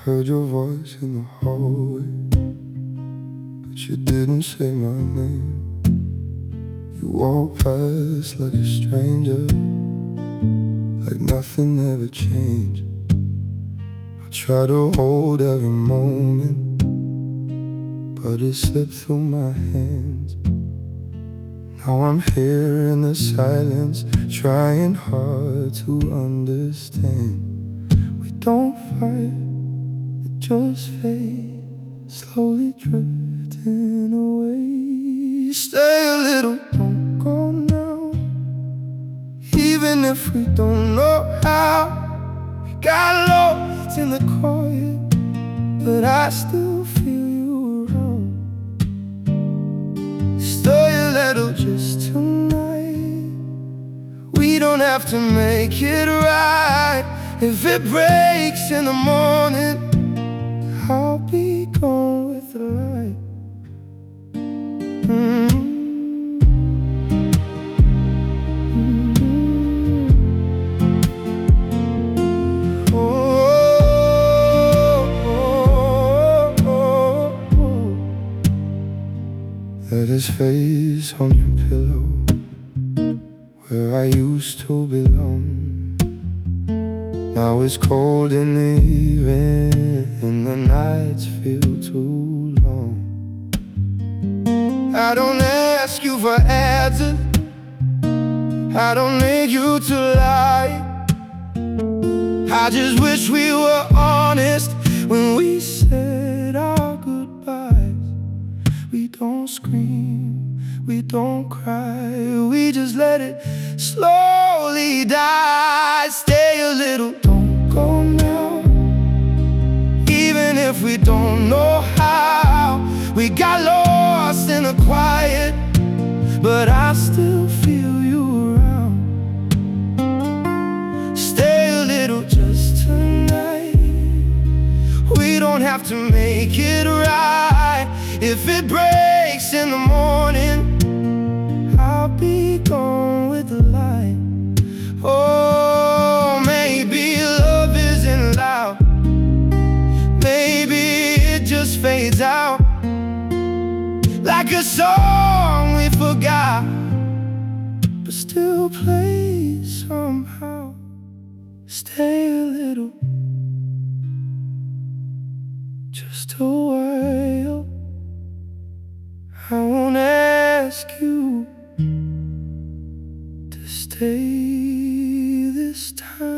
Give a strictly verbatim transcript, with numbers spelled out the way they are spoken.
heard your voice in the hallway, but you didn't say my name. You walked past like a stranger, like nothing ever changed. I try to hold every moment, but it slipped through my hands. Now I'm here in the silence, trying hard to understand. We don't fight, it just fades, slowly drifting away. Stay a little, don't go now. Even if we don't know how. We got lost in the quiet, but I still feel you around. Stay a little just tonight. We don't have to make it right. If it breaks in the morning, I'll be gone with the light. mm-hmm. Let his face on your pillow, where I used to belong. Now it's cold in the evening, and the nights feel too long. I don't ask you for answers, I don't need you to lie. I just wish we were honest when we said our goodbyes. We don't scream, we don't cry, we just let it slowly die. Stay a little, don't go now. Even if we don't know how. We got lost in the quiet, but I still feel you around. Stay a little just tonight. We don't have to make it right. If it breaks in the morning, I'll be gone with the light. Oh, maybe love isn't loud. Maybe it just fades out, like a song we forgot, but still plays somehow. Stay a little, just a while. I won't ask you to stay this time.